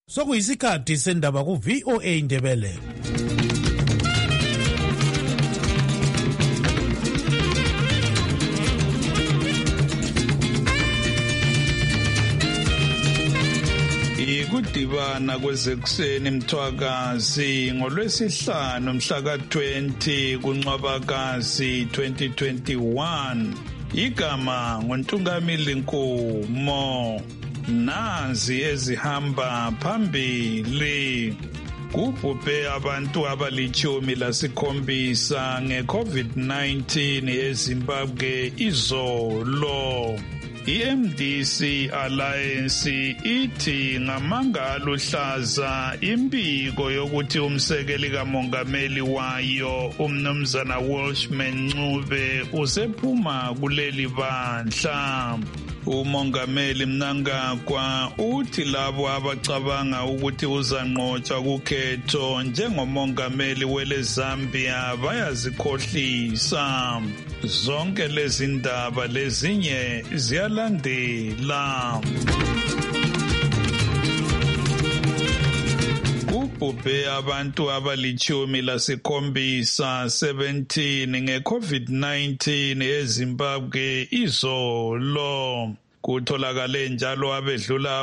Sokuyisikhathi sendaba ku-VOA Indebele. Ikudibana kwezekuseni Mthwakazi ngolwesihlanu mhla ka-20 kuNcwabakazi 2021. Igama nguNtungamili Nkomo. Nazi ezihamba phambili. Kubhubhe abantu abali-17 nge-COVID-19 eZimbabwe izolo. I-MDC Alliance ithi ngamanga aluhlaza imbiko yokuthi umsekeli kamongameli wayo umnumzana Welshman Ncube usephuma kuleli bandla. Umongameli Mnangagwa uthi labo abacabanga ukuthi uzanqotshwa kukhetho njengomongameli wele Zambia bayazikhohlisa. Zonke lezi ndaba lezinye ziyalandela. Kubhubhe abantu abali-17 nge-COVID-19 eZimbabwe izolo. Kutholakale njalo abedlula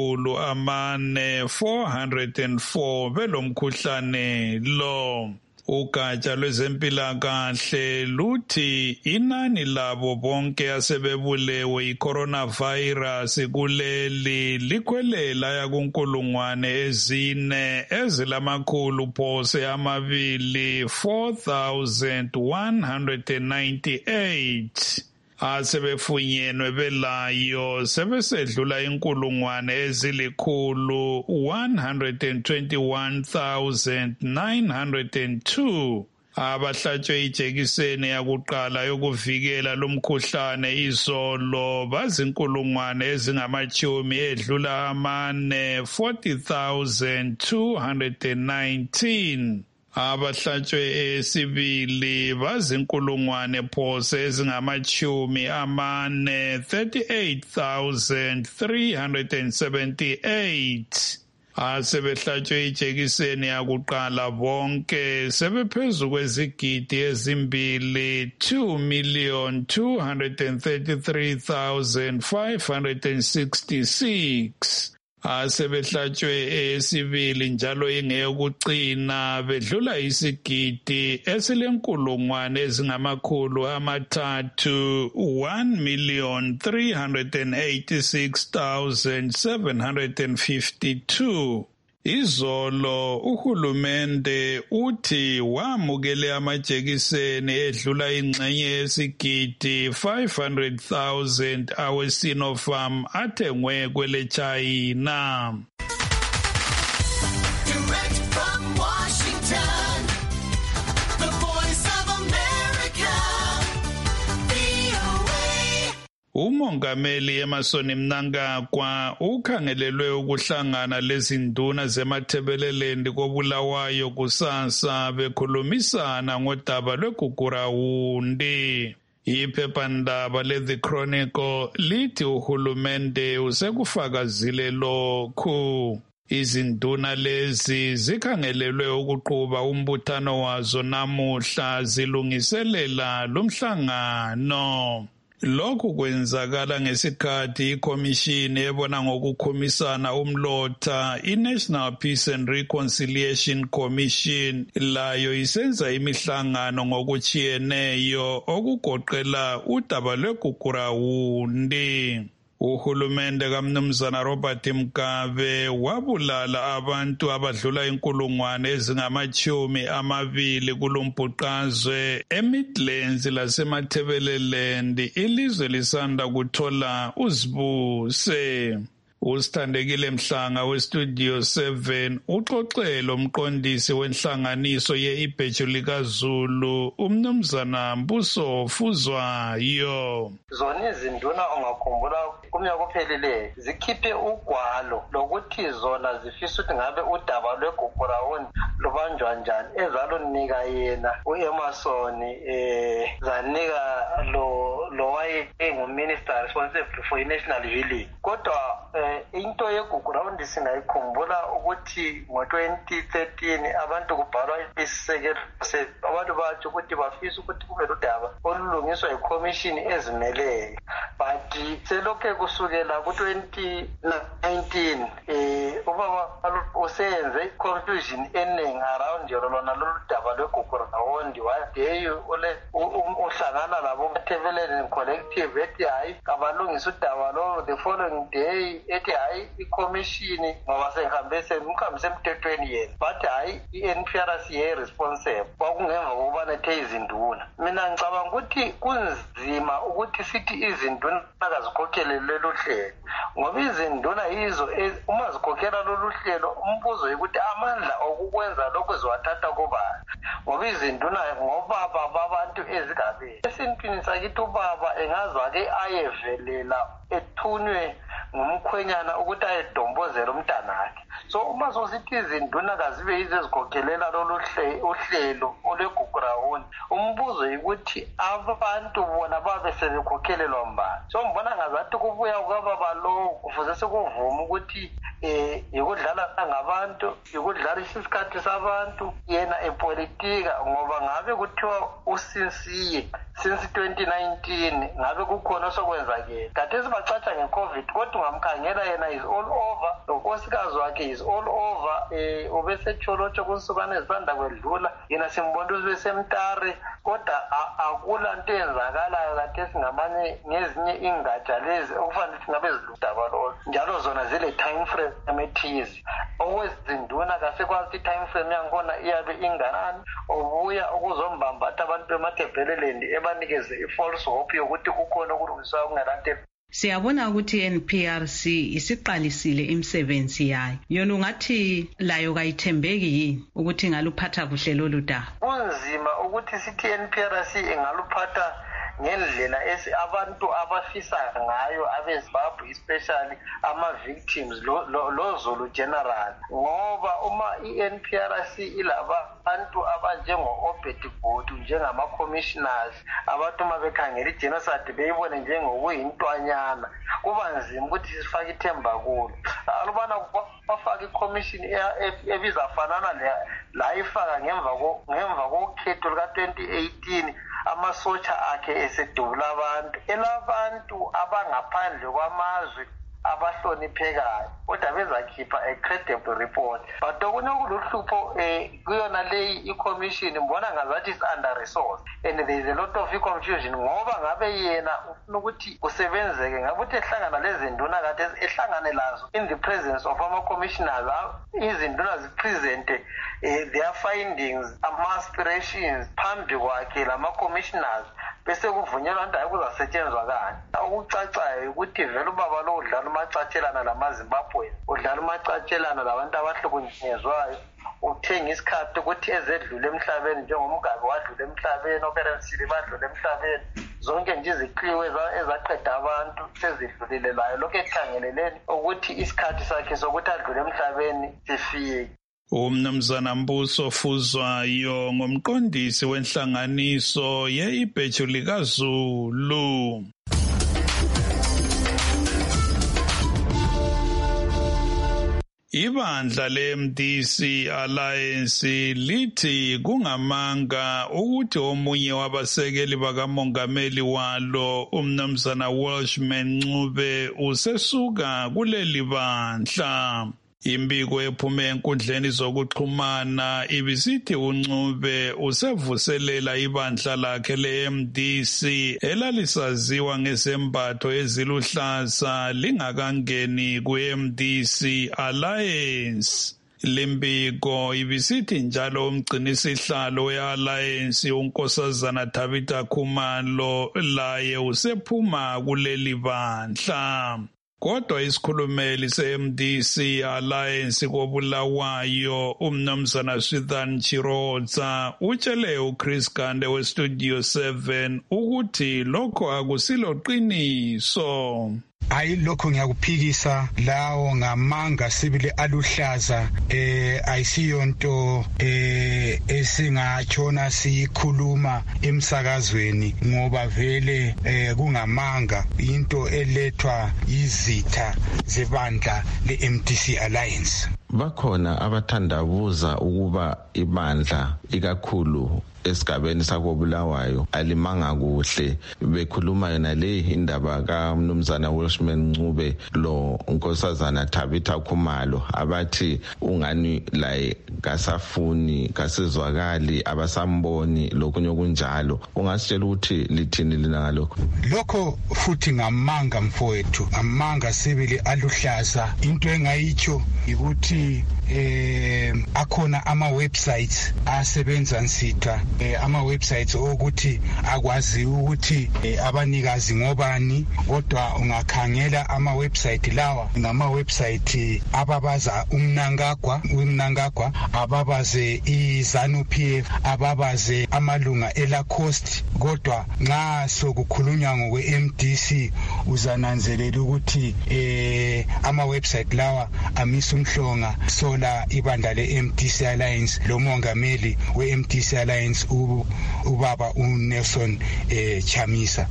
404 belomkhuhlane lo. Ugatsha lwezempilakahle luthi inani labo bonke asebebulewe i-coronavirus kuleli likhwelela yakunkulungwane ezine ezilamakhulu phose amabili 4,198. Asebefunyenwe belayo sebesedlula inkulungwane ezilikhulu 121,902. Abahlatshwe ijekiseni yakuqala yokuvikela lumkhuhlane izolo bazinkulungwane ezingamachumi edlula 40,219. Abahlatshwe esibili bazinkulungwane phose ezingamachumi 38,378. Asebehlatshwe ijekiseni yakuqala bonke sebephezu kwezigidi ezimbili 2,233,566. Asebehlatshwe esibili njalo ingeyokucina bedlula isigidi esilenkulungwane ezingamakhulu 1,386,752. Izolo uhulumende uthi wamukele amajekiseni edlula ingxenye yesigidi 500,000 awe-Sinopharm athengwe kwele China. Direct from Washington, the Voice of America, VOA. Umongameli Emmerson Mnangagwa ukhangelelwe ukuhlangana lezinduna zemathebelelendi koBulawayo kusasa bekhulumisana ngodaba lweGugurawundi. Iphephandaba le-The Chronicle lithi uhulumende usekufakazile lokhu. Izinduna lezi zikhangelelwe ukuqhuba umbuthano wazo namuhla zilungiselela lumhlangano. Lokhu kwenzakala ngesikhathi ikhomishini ebona ngokukhomisana umlotha i-National Peace and Reconciliation Commission layo isenza imihlangano ngokutshiyeneyo okugoqela udaba lweGugurawundi. Uhulumende kaMnumzana Robert Mugabe wabulala abantu abadlula inkulungwane ezingamachumi 20 kulombhuqazwe eMidlands lasemathebeleland ilizwe lisanda kuthola uzibuse. Usithandekile Mhlanga weStudio 7 uxoxelo umqondisi wenhlanganiso ye-Ibheju likaZulu umnumzana Mbuso Fuzwayo. Zona izinduna ongakhumbula kumnyaka ophelileyo zikhiphe ugwalo lokuthi zona zifisa ukuthi ngabe udaba lweGugurawundi lubanjwa njani, ezalunika yena u-Emmerson zanika lo lo wayenguminister responsible for i-national village. Kodwa into yeGugu Round singayikhumbula ukuthi ngo-2013 abantu kubhalwa isisekelo abantu batsho ukuthi bafisa ukuthi kube ludaba olulungiswa yikhomishini ezimeleyo. But selokhe kusukela ku-2019 ubaba useyenze i-confusion eningi around lona lolu daba lweGugu Round. Wadeyi uhlangana labo Mathebeleni collective ethi hayi kabalungisa udaba lo. The following day ethi hayi ikhomishini ngoba sehambise emthethweni yena, but hayi i-NPRC ye-responsible kwakungemva kokuba nethe izinduna. Mina ngicabanga ukuthi kunzima ukuthi sithi izinduna akazikhokhele lolu hlelo, ngoba izinduna yizo uma zikhokhela lolu hlelo umbuzo ukuthi amandla okukwenza lokho ziwathatha kubani, ngoba izinduna ngobaba babantu ezigabeni. Esintwini sakithi ubaba engazake ayevelela ethunywe ngumkhwenyana ukuthi ayedombozela umntanakhe. So uma sosithi izinduna kazibe yizo ezikhokhelela lolu uhlelo olweGugu Round, umbuzo ukuthi abantu bona babe sebekhokhelelwa mbani. So ngibona ngazathi kubuya kwababa lo kufuze sekuvuma ukuthi yikudlala ngabantu, yikudlala isikhathi sabantu, yena epolitika, ngoba ngabe kuthiwa usinsiye since 2019 ngabe kukhona osokwenzakela. Kade sibacatsha ngeCovid kodwa ungamkhangela yena is all over, lonkosikazi wakhe is all over. Ubesecholotsho kunsukane ezisanda kwedlula, yena simbona ubesemtari, kodwa akula nto eyenzakalayo kade singamanye ngezinye ingatsha lezi okufanele singabe ziludaba lolo, njalo zona zile time frame ethize. Okwezinduna kasekwazi i-time frame yakhona iyabe inganani, ubuya ukuzombambatha abantu bemathebheleleni ebanikeze i-false hope yokuthi kukhona okulungiswayo okungelanto. Siyabona ukuthi i-NPRC isiqalisile imisebenzi yayo. Yona ungathi layo kayithembeki yini ukuthi ingaluphatha kuhle lolu daba? Kunzima ukuthi sithi i-NPRC ingaluphatha ngendlela abantu abafisa ngayo abeZimbabwe, especially ama-victims lo Zulu general, ngoba uma i-NPRC ilabantu abanjengo-Obed Botho njengama-commissioners, abantu uma bekhangela i-genocide beyibone njengokuyintwanyana, kuba nzima ukuthi sifake ithemba kulo. Alubana bafaka ikhomishini ebizafanana la ifaka ngemva kokhetho luka-2018 amasotsha akhe esedubula abantu, elabantu abangaphandle kwamazwe abahloniphekayo, kodwa bezakhipha a credible report. But okunye okuluhlupho kuyona leyi i-commission mbona ngazathi is under resource, and there is a lot of confusion ngoba ngabe yena ufuna ukuthi usebenzeke, ngabe uthi ehlangana lezinduna kade ehlangane lazo in the presence of ama-commissioners, izinduna zipresente their findings, ama-aspirations phambi kwakhe lama-commissioners, bese kuvunyelwa nto kuzasetshenzwa kani. Okucacayo ukuthi vele ubaba lo udlala umacatshelana lamaZimbabwe, udlala umacatshelana labantu abahlukunyezwayo, uthenga isikhathi ukuthi ezedlule emhlabeni njengomgabe wadlula emhlabeni, operensile badlula emhlabeni, zonke nje izikliwe ezaqeda abantu sezidlulile layo, lokhu ekhangeleleni ukuthi isikhathi sakhe sokuthi adlule emhlabeni sifike. Umnumzana Mbuso Fuzwayo ngumqondisi wenhlanganiso ye-Ibheju likaZulu. Ibandla le-MDC Alliance lithi kungamanga ukuthi omunye wabasekeli bakamongameli walo umnumzana Welshman Ncube usesuka kuleli bandla. Imbiko ephume enkundleni zokuxhumana ibisithi uNcube usevuselela ibandla lakhe le-MDC elalisaziwa ngezembatho eziluhlaza lingakangeni ku-MDC Alliance. Limbiko ibisithi njalo umgcinisihlalo we-Alliance unkosazana Tabitha Khumalo laye usephuma kuleli bandla. Kodwa isikhulumeli se-MDC Alliance koBulawayo umnumzana Swithan Chiroza utshele uChris Gande weStudio 7 ukuthi lokho akusilo qiniso. ayilokho ngiyakuphikisa lawo ngamanga sibili aluhlaza ayisiyonto esingachona sikhuluma emsakazweni ngoba vele kungamanga into elethwa izitha zebandla leMDC Alliance. Bakhona abathandabuza ukuba ibandla ikakhulu esigabeni sakobulawayo alimanga kuhle bekhuluma yona le indaba kaMnumzana Welshman Ncube lo Nkosazana Tabitha Khumalo abathi ungani la kasafuni kasizwakali abasamboni lokunye kunjalo ungasitshela ukuthi lithini lina ngalokho lokho futhi ngamanga mfowethu amanga sibili aluhlaza into engayicho ukuthi akhona ama websites asebenza nsitha ama websites ukuthi akwazi ukuthi abanikazi ngobani kodwa ungakhangela ama website lawa ngama website ababaza umnangagwa ababaze iZANU PF ababaze amalunga eLacoste kodwa nxa sokukhulunywa ngokwe MDC uzananzelela ukuthi ama website lawa amisa umhlonga sola ibandla leMDC Alliance lo mongameli weMDC Alliance ubaba uNelson Chamisa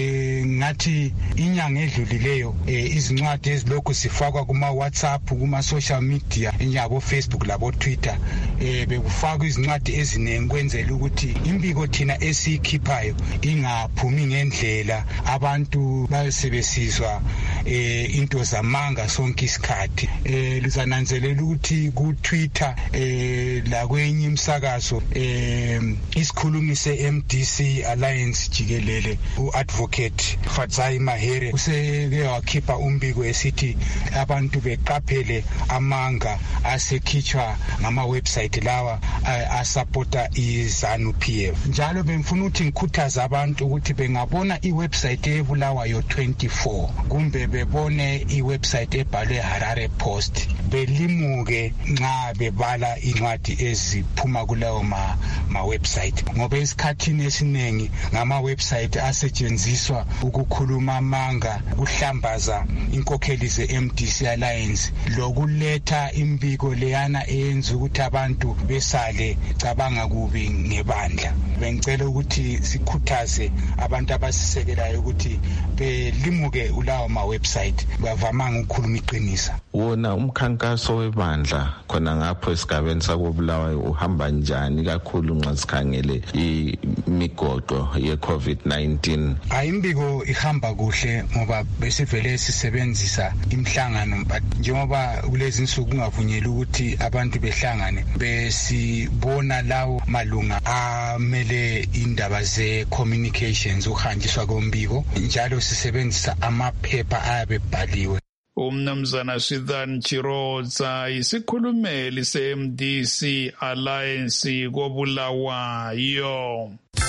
ngathi inyanga edlulileyo izincwadi ezilokhu sifakwa kuma WhatsApp kuma social media njengabo Facebook labo Twitter bekufaka izincwadi ezinengi kwenzela ukuthi imbiko thina esikhiphayo ingaphumi ngendlela abantu basebesizwa into zamanga sonke isikhathi luzananzelela ukuthi ku Twitter la kwenye imsakazo isikhulumi seMDC Alliance jikelele uadvocate Fatsai Mahere useke wakhipha umbiko esithi abantu beqaphele amanga asekhitshwa ngama website lawa asupporta iZANU PF njalo bengifuna ukuthi ngikhuthaza abantu ukuthi bengabona iwebsite ebulawayo 24 kumbe bebone iwebsite ebhalwe Harare Post belimuke nxa bebala incwadi eziphuma kulawo ma website ngoba esikhathini esiningi ngama website asetshenziswa ukukhuluma amanga ukuhlambaza inkokheli zeMDC Alliance lokuletha imbiko leyana eyenza ukuthi abantu besale cabanga kubi ngebandla bengicela ukuthi sikhuthaze abantu abasisekelayo ukuthi belimuke ulawo ma website bavamanga ukukhuluma iqiniso wona umkhankaso webandla khona ngapho esigabeni sakobulawayo uhamba njani kakhulu nxa sikhangele imigoqo ye-COVID-19 ayimbiko ihamba kuhle ngoba besivele sisebenzisa imhlangano njengoba kulezi insuku kungavunyelwa ukuthi abantu behlangane besibona lawo malunga amele indaba ze-communications uhanjiswa kombiko njalo sisebenzisa amaphepha ayabebhaliwe Umnumzana Swithan Chiroza isikhulumeli seMDC Alliance kobulawayo.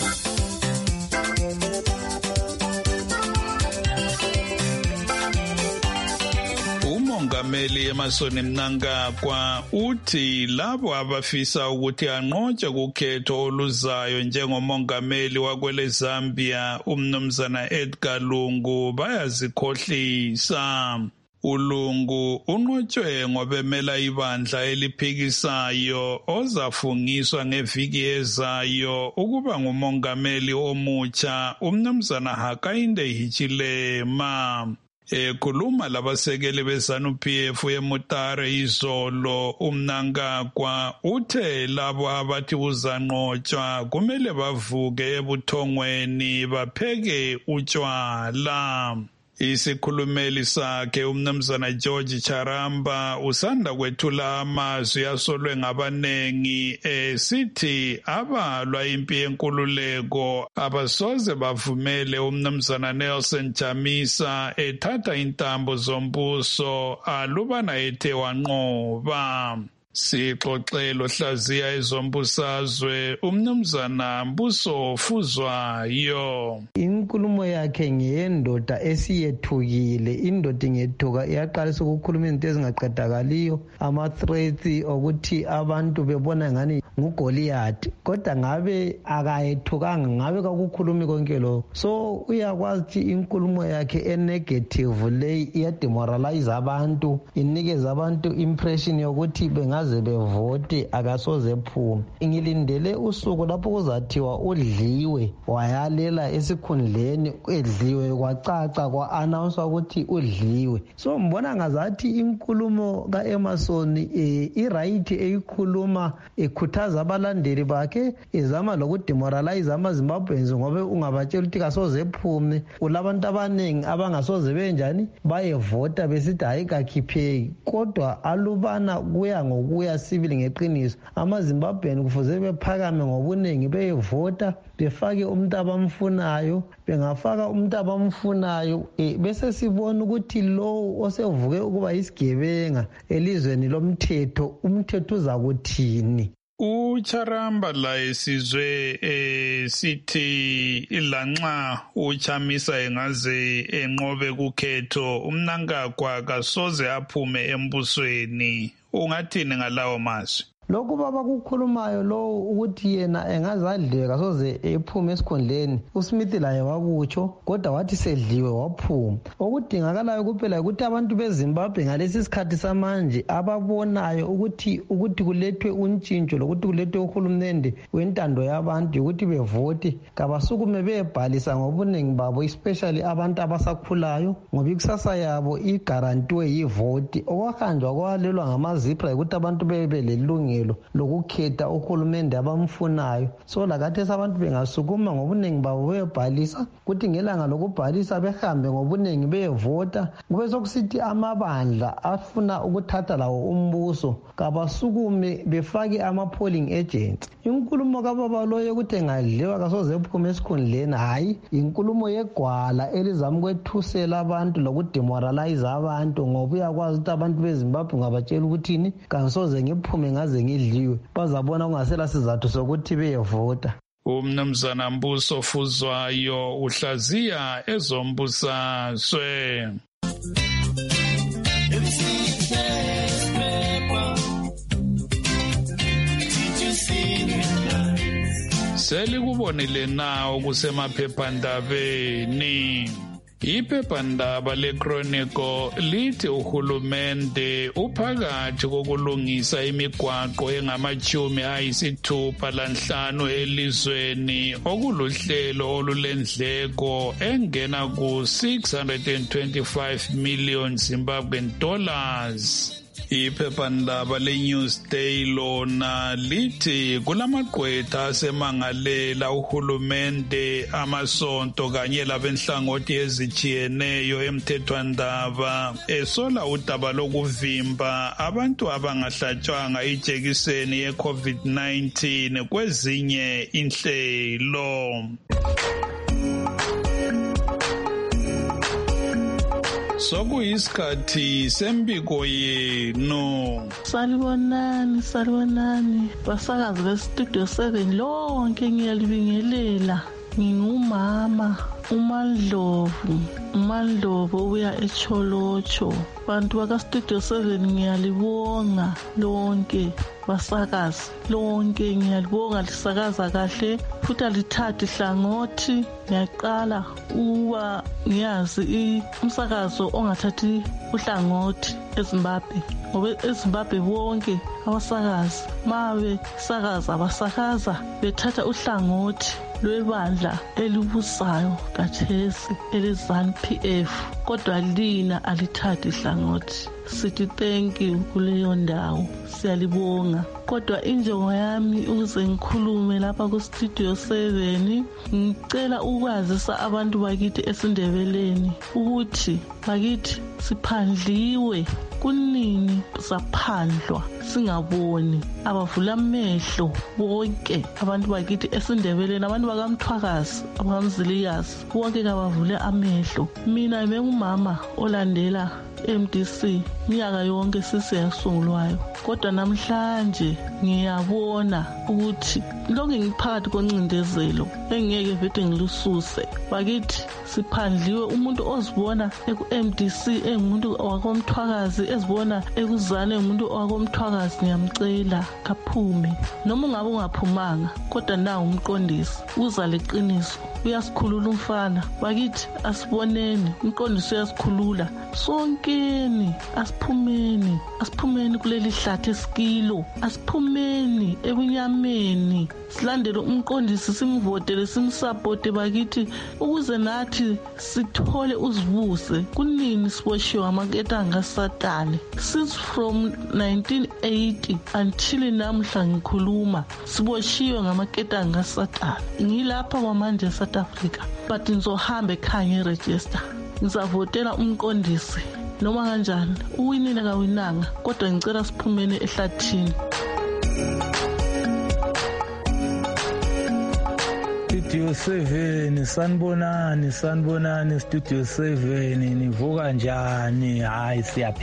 Umongameli Emmerson Mnangagwa uthi labo abafisa ukuthi anqotshwe kukhetho oluzayo njengomongameli wakwele Zambia umnumzana Edgar Lungu bayazikhohlisa. uLungu unqotshwe ngobemela ibandla eliphikisayo ozafungiswa ngeviki ezayo ukuba ngumongameli omutsha umnumzana Hakainde Hichilema. Ekhuluma labasekeli beZANU PF eMutare izolo uMnangagwa uthe labo abathi uzanqotshwa kumele bavuke ebuthongweni bapheke utshwala. Isikhulumeli sakhe umnumzana George Charamba usanda kwethula amazwi asolwe ngabanengi sithi abalwa impi yenkululeko abasoze bavumele umnumzana Nelson Chamisa ethatha intambo zombuso alubana ethe wanqoba. Sixoxelo hlaziya ezombusazwe umnumzana Mbuso Fuzwayo. inkulumo yakhe ngeyendoda esiyethukile. Indoda ingethuka iyaqalisa ukukhuluma izinto ezingaqedakaliyo, ama-threats okuthi abantu bebona ngani nguGoliath, kodwa ngabe akayethukanga, ngabe kakukhulumi konke lokho. So uyakwazi ukuthi inkulumo yakhe enegative leyi iyademoralize abantu, inikeza abantu impression yokuthi bengaze bevote akasoze ephume. Ngilindele usuku lapho kuzathiwa udliwe wayalela esikhundleni, edliwe kwacaca kwa-announce ukuthi udliwe. So mbona ngazathi inkulumo ka-Emerson i-right eyikhuluma ekhuthaza abalandeli bakhe, ezama lokudemoralize ama-Zimbabweans ngoba ungabatshela ukuthi kasoze ephume. Ulabantu abaningi abangasoze benjani bayevota besithi hayi kakhipheki, kodwa alubana kuya ngokuya sibili ngeqiniso. Ama-Zimbabwean kufuze bephakame ngobuningi beyevota, befake umuntu abamfunayo. Bengafaka umuntu abamfunayo bese sibona ukuthi lo osevuke ukuba yisigebenga elizweni lomthetho, umthetho uza kuthini. uCharamba la esizwe sithi lanxa uChamisa engaze enqobe kukhetho uMnangagwa kasoze aphume embusweni. Ungathini ngalawo mazwi? Lokhu baba kukhulumayo lo ukuthi yena engazadliwe kasoze ephume esikhundleni, uSmith laye wakutsho, kodwa wathi sedliwe waphuma. Okudingakalayo kuphela ukuthi abantu beZimbabwe ngalesi sikhathi samanje ababonayo ukuthi kulethwe untshintsho lokuthi kulethwe uhulumende wentando yabantu ukuthi bevote, kabasukume beyebhalisa ngobuningi babo, especially abantu abasakhulayo, ngoba ikusasa yabo igarantiwe yivoti. Okwahanjwa kwalelwa ngamazipra ukuthi abantu bebe lelungelo lokukhetha uhulumende abamfunayo. So lakathesi abantu bengasukuma ngobuningi babo beyebhalisa, kuthi ngelanga lokubhalisa behambe ngobuningi beyevota, kube sokusithi amabandla afuna ukuthatha lawo umbuso kabasukume befake ama-polling agents. Inkulumo kababa loyo ukuthi engadliwa kasoze ephume esikhundleni, hayi, inkulumo yegwala elizama ukwethusela abantu lokudemoralize abantu, ngoba uyakwazi ukuthi abantu beZimbabwe ngabatshela ukuthini, kangisoze ngiphume ngaze ngidliwe, bazabona kungasela sizathu sokuthi beyevota. Umnumzana Mbuso Fuzwayo uhlaziya ezombusazwe. Selikubonile na okusemaphephandabeni. Iphephandaba leChronicle lithi uhulumende uphakathi kokulungisa imigwaqo engama-65 elizweni, okuluhlelo olulendleko engena ku-625 million Zimbabwean dollars. Iphephandaba leNewsday lona lithi kulamagqwetha asemangalela uhulumende, amasonto kanye labenhlangothi ezitshiyeneyo emthethwandaba esola udaba lokuvimba abantu abangahlatshwanga ijekiseni ye-COVID-19 kwezinye inhlelo. Sokuyisikhathi sembiko yenu. Salibonani basakazi bestudio 7 lonke ngiyalibingelela. Ngingumama uMandlovu uya eCholocho. Bantu baka Studio 7 ngiyalibonga lonke, basakazi lonke ngiyalibonga, lisakaza kahle futhi alithathi hlangothi. Ngiyaqala uba ngiyazi umsakazo ongathathi uhlangothi eZimbabwe, ngoba eZimbabwe bonke abasakazi mabe sakaza abasakaza bethatha uhlangothi lwebandla elibusayo kathesi eleZANU-PF, kodwa lina alithathi hlangothi. Sithi thank you kuleyo ndawo, siyalibonga. Kodwa injongo yami ukuze ngikhulume lapha ku Studio 7, ngicela ukwazisa abantu bakithi eSindebeleni ukuthi bakithi siphandliwe, kunini saphandlwa singaboni. Abavula amehlo bonke abantu bakithi eSindebeleni, abantu bakaMthwakazi, abakamzilikazi bonke kabavule amehlo. Mina bengumama olandela MDC minyaka yonke siseyasungulwayo, kodwa namhlanje ngiyabona ukuthi lokhu ngiphakathi koncindezelo engeke vete ngilususe. Bakithi siphandliwe, umuntu ozibona eku-MDC engumuntu wakomthwakazi, ezibona ekuzane umuntu wakomthwakazi, ngiyamcela kaphume. Noma ungabe ungaphumanga, kodwa nawo umqondisi uza leqiniso, uyasikhulula umfana. Bakithi asiboneni, umqondisi uyasikhulula. Sonkeni asiphumeni kuleli hlathi esikilo, asiphumeni ebunyameni, silandele umqondisi, simvotele, simsapote bakithi, ukuze nathi sithole uzivuse. Kunini siboshiwe amaketanga Satani? Since from 1980 until namhla ngikhuluma, siboshiwe ngamaketanga Satani. Ngilapha kwamanje South Africa, but ngizohamba ekhaya ngeregister, ngizavotela umqondisi noma kanjani, uwinile kawinanga, kodwa ngicela siphumene ehlathini. Studio 7 sanibonani Studio 7 nivuka njani? Hayi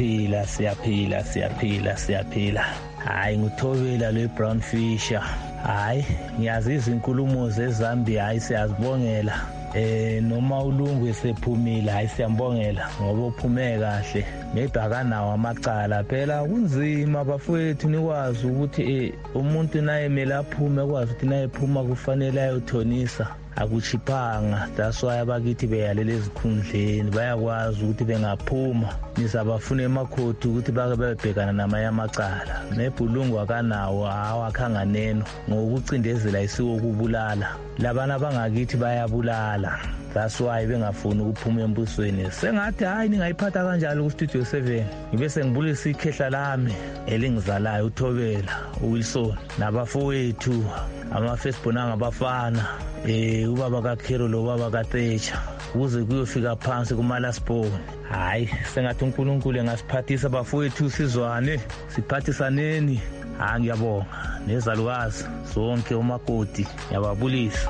siyaphila. Hayi nguThobela leBrown Fisher. Hayi ngiyazi izinkulumo zeZambia, hayi siyazibongela. Noma uLungu esephumile, hayi siyambongela ngoba uphume kahle, nedwa akanawo amacala. Phela kunzima bafowethu nikwazi ukuthi umuntu naye mele aphume, kwazi ukuthi naye phuma kufanele ayothonisa, akuchiphanga. That's why abakithi beyalela ezikhundleni, bayakwazi ukuthi bengaphuma nizabafuna emakhoti ukuthi bake bebhekana namanye amacala. Nebhulungu akanawo, awakhanga neno ngokucindezela isiwo kubulala. Labana bangakithi bayabulala, that's why bengafuni ukuphuma embusweni. Sengathi hayi ningayiphatha kanjalo ku-Studio 7, ngibe sengibulisa ikhehla lami elingizalayo uThobela, uWilson nabafowethu ama-firstborn angabafana, ubaba kaKhero lo baba kaTecha, ukuze kuyofika phansi kumalasbon. Hayi sengathi uNkulunkulu engasiphathisa bafowethu, sizwane siphathisaneni. Ngiyabonga nezalukazi zonke umakoti, ngiyababulisa.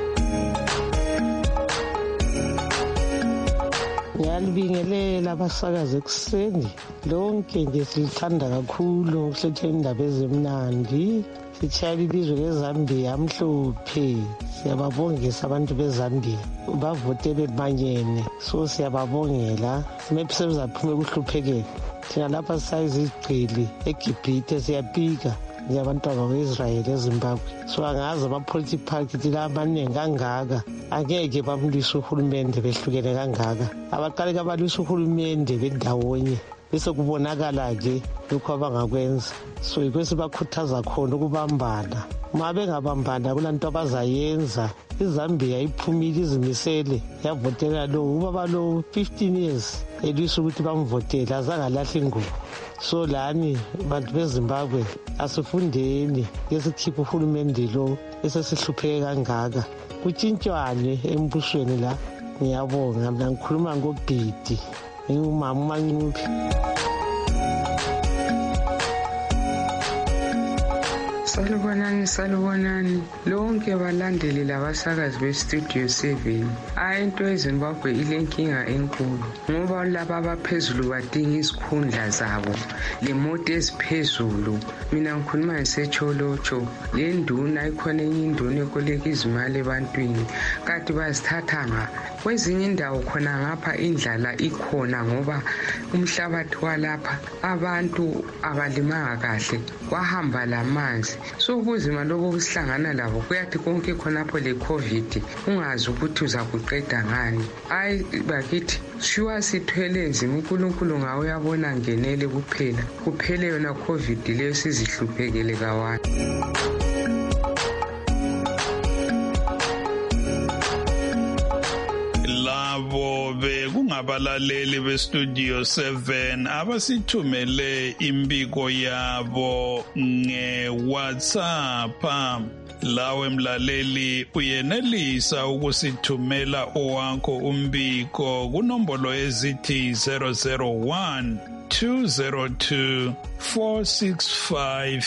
Ngiyalibingelela abasakazi ekuseni lonke nje, silithanda kakhulu ukuhlethela indaba ezimnandi, sitshayela ilizwe leZambia amhlophe. Siyababongisa abantu beZambia, bavotele manyene, so siyababongela. Maybe sebezaphume kuhluphekela. Thina lapha sisayiza izigcili eGibhithe siyapika njengabantwana be-Israyeli eZimbabwe. So angazi ama-political party la amaningi kangaka angeke bamlwisa uhulumende behlukene kangaka. Abaqale kabalwisa uhulumende bendawonye, bese kubonakala-ke lokhu abangakwenza. So yikho sibakhuthaza khona ukubambana. Uma bengabambana kulanto abazayenza. iZambia iphumile, izimisele, yavotela lo ubaba lo 15 years elwisa ukuthi bamvotele, azange alahle ingubo. So lani bantu beZimbabwe asifundeni, yesikhipha uhulumende lo esesihlupheke kangaka, kutshintshwane embusweni la. Ngiyabonga, mina ngikhuluma ngobhidi, ngingumama uMancuphi. Salubonani lonke balandeli labasakazi beStudio 7. Into eZimbabwe ilenkinga enkulu ngoba laba abaphezulu badinga isikhundla zabo, le moto eziphezulu. Mina ngikhuluma ngesecholotsho, le nduna ikhona enye induna ekoleka izimali ebantwini, kanti bazithatha kwezinye indawo khona ngapha indlala ikhona ngoba umhlabathi walapha abantu abalimanga kahle, kwahamba lamanzi. So ubuzima lobo kusihlangana labo kuyathi konke khonapho le COVID ungazi ukuthi uza kuqeda ngani. Hayi bakithi shuwa sithwele nzima, uNkulunkulu ngawe uyabona ngenele kuphele yona COVID leyo sizihluphekele kawana. Kungabalaleli beStudio 7 abasithumele imbiko yabo ngeWhatsApp. Lawe mlaleli uyenelisa ukusithumela owakho umbiko kunombolo ezithi 001 202 465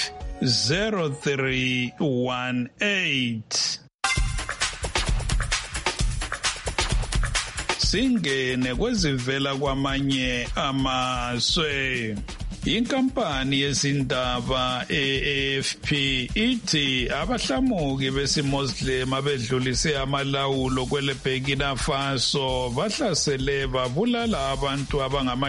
0318. singene kwezivela kwamanye amazwe. Inkampani yezindaba AFP ithi abahlamuki besiMuslim abedlulise amalawulo kwele Burkina Faso bahlasele babulala abantu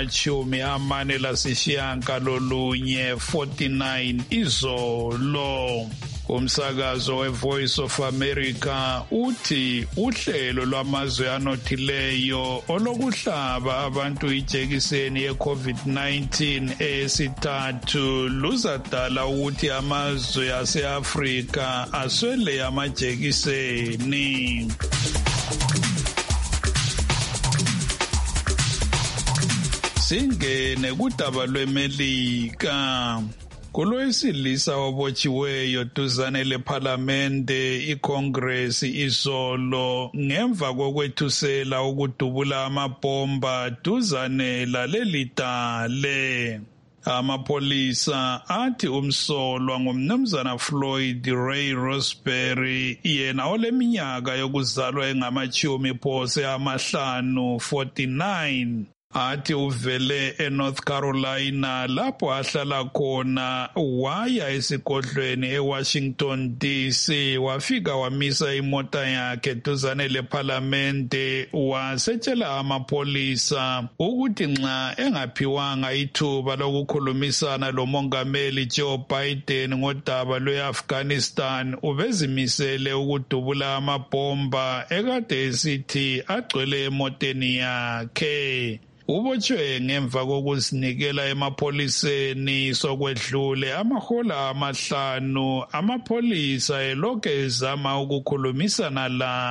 abangamashumi 49 izolo. Umsakazo weVoice of America uthi uhlelo lwamazwe anothileyo olokuhlaba abantu ijekiseni ye-COVID-19 esithathu luzadala ukuthi amazwe ase-Afrika aswele amajekiseni. Singene kudaba lweMelika. Kulowesilisa obotshiweyo duzane lephalamende iCongress izolo ngemva kokwethusela ukudubula amabhomba duzane lalelidale. Amapolisa athi umsolwa ngumnumzana Floyd Ray Roseberry yena oleminyaka yokuzalwa engamachumi phose amahlanu 49. Athi uvele eNorth Carolina lapho ahlala khona waya esigodlweni eWashington DC wafika wamisa imota yakhe duzane lephalamende wasetshela amapolisa ukuthi nxa engaphiwanga ithuba lokukhulumisana lomongameli Joe Biden ngodaba lweAfghanistan ubezimisele ukudubula amabhomba ekade esithi agcwele emoteni yakhe. Ubotshwe ngemva kokuzinikela emapoliseni sokwedlule amahola 5 amapolisa elokhu ezama ukukhulumisana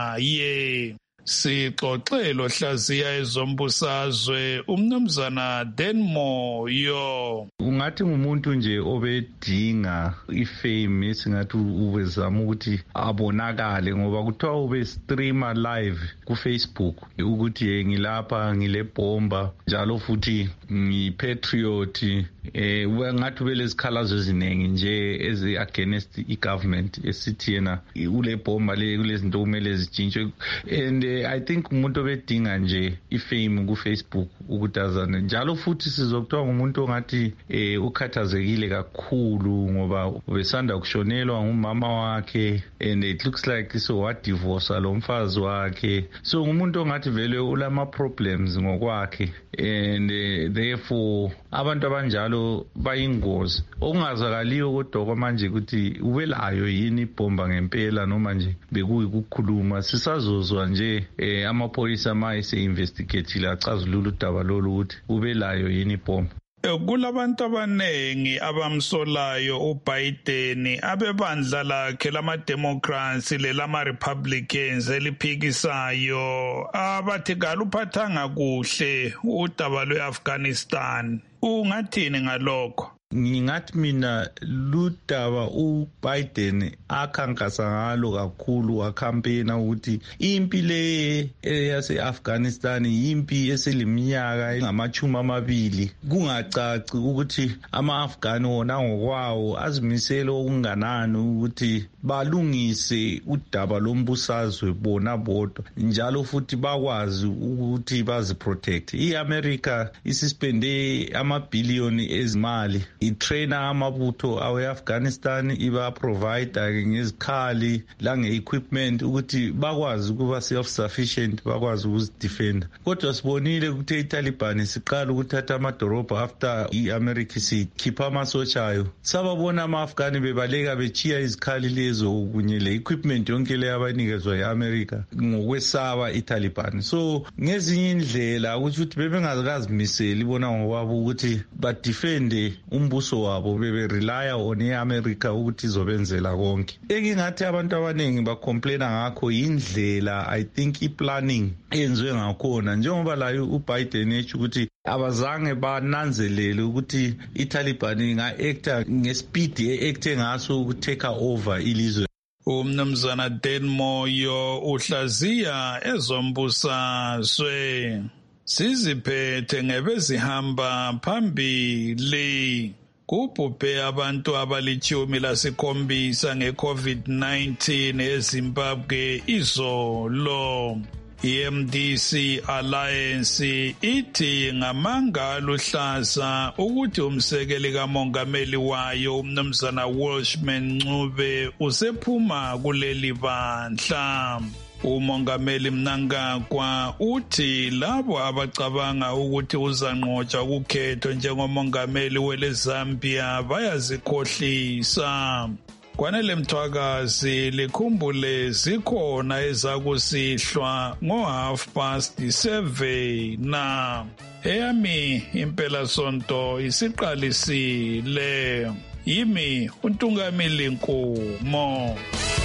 laye. Sixoxelo hlaziya ezombusazwe umnumzana Denmoyo. Ungathi ngumuntu nje obedinga ifame esingathi ubezama ukuthi abonakale ngoba kuthiwa ube streamer live ku Facebook ukuthi ngilapha ngilebhomba njalo futhi ngipatriot ngathi ubelezikhalazo eziningi nje ezi against igovernment esithi yena ule bhomba le kulezinto kumele zijintshwe and I think umuntu obedinga nje ifame ku Facebook ukutazana njalo futhi sizokuthiwa ngumuntu ongathi ukhathazekile kakhulu ngoba ubesanda kushonelwa ngumama wakhe and it looks like so what divorce alomfazi wakhe so ngumuntu ongathi vele ulama problems ngokwakhe and therefore abantu abanjalo bayingozi okungazakaliyo kodwa manje ukuthi ubelayo yini ibhomba ngempela noma nje bekuyikhuluma sisazozwa nje amapolisa mayise investigate acazulula udaba lolu ukuthi ubelayo yini ibhomba. Kulabantu abanengi abamsolayo uBiden abebandla lakhe lama-Democrats lelama-Republicans eliphikisayo abathi kaluphathanga kuhle udaba lwe-Afghanistan. Ungathini ngalokho? Ngingathi mina ludaba uBiden akhankasa ngalo kakhulu akampena ukuthi impi le yase-Afghanistan impi eseliminyaka engama-20 kungacaci ukuthi ama-Afghani wona ngokwawo azimisele okunganani ukuthi balungise udaba lombusazwe bona bodwa njalo futhi bakwazi ukuthi baziprotect. I-America isispende amabhiliyoni ezimali itrainer amabutho awe-Afghanistan iba-provide ngezikhali lange-equipment ukuthi bakwazi ukuba self-sufficient bakwazi ukuzidefenda. Kodwa sibonile ukuthi iTaliban siqala ukuthatha amadorobha after i-America sikhipha amasotsha ayo sababona ama-Afghani bebaleka bechiya izikhali lezo kunye le-equipment yonke leyo abanikezwa yi-America ngokwesaba iTaliban. So ngezinye indlela ukuthi bebengakazimiseli bona ngokwabo ukuthi badefende umbuso wabo bebe-relya on i-America ukuthi izobenzela konke. Engingathi abantu abaningi bacomplaina ngakho indlela I think i-planning eyenziwe ngakhona njengoba layo uBiden etsho ukuthi abazange bananzelele ukuthi iTaliban inga-acta ngespeed e-acte ngaso ukutake over ilizwe. Umnumzana Denmoyo uhlaziya ezombusazwe. Siziphethe ngebezihamba phambili. Kubhubhe abantu abali-17 nge-COVID-19 eZimbabwe izolo. I-MDC Alliance ithi ngamanga aluhlaza ukuthi umsekeli kamongameli wayo umnumzana Welshman Ncube usephuma kuleli bandla. Umongameli Mnangagwa uthi labo abacabanga ukuthi uzanqotshwa ukhetho njengomongameli weleZambia bayazikhohlisa. Kwanele Mthwakazi likhumbule zikhona ezakusihlwa ngo7:30 na eyami impela sonto isiqalisile. Yimi uNtungamili Nkomo.